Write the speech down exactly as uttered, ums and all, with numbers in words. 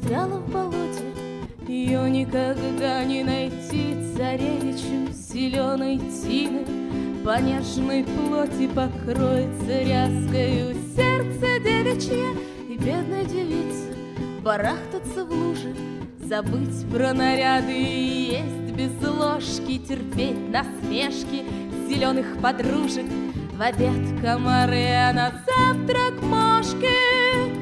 застряла в болоте, ее никогда не найти. Царевичу зеленой тины по нежной плоти покроется ряскою. Сердце девичье и бедная девица барахтаться в луже, забыть про наряды и есть без ложки, терпеть насмешки зеленых подружек. В обед комары, а на завтрак мошки.